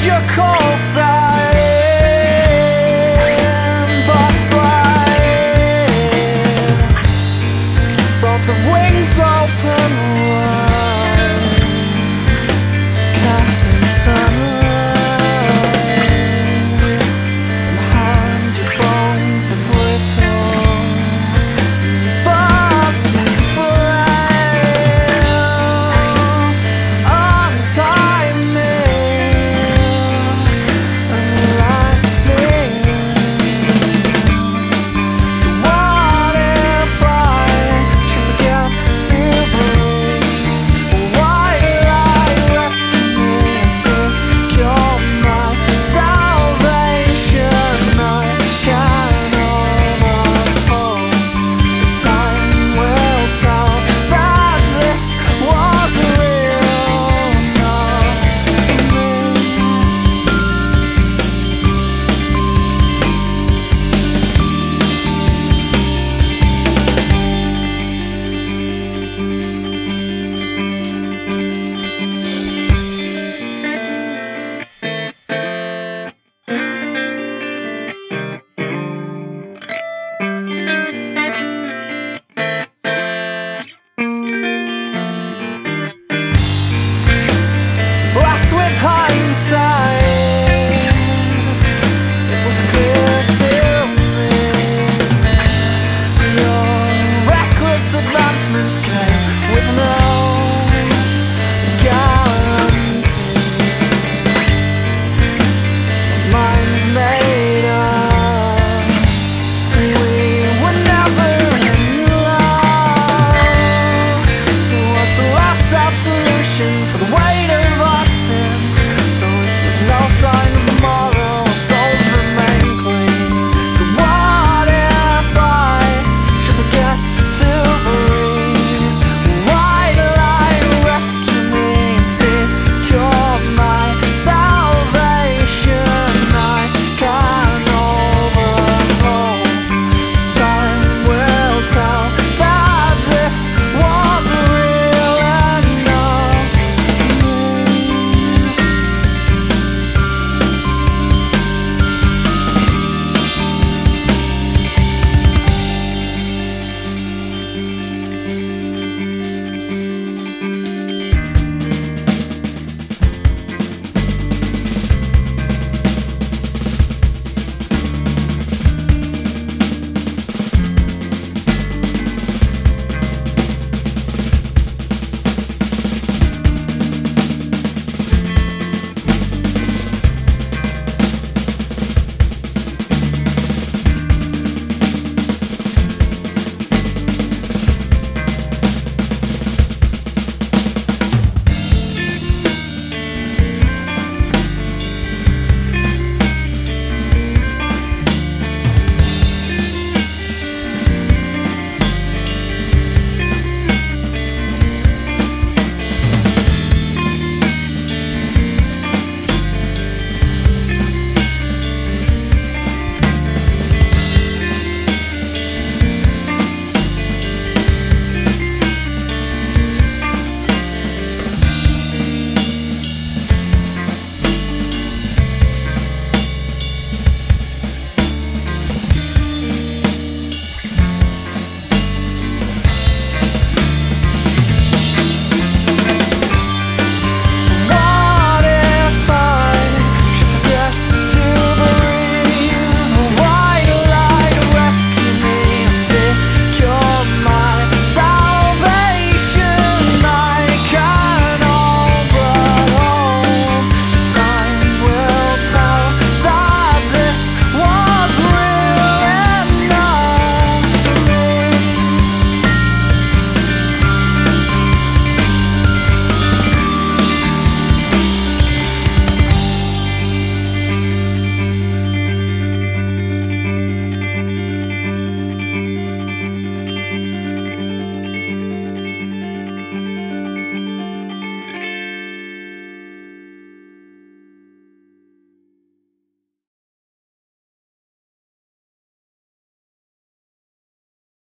your call sign, but flying, thoughts of wings open wide, casting sunlight, and behind your bones are brittle, busted frail, untiming and lightning. So what if I should forget to breathe? White light rescue me and secure my salvation. I can only hope the time will tell that this was real, not to me. Blessed with hindsight.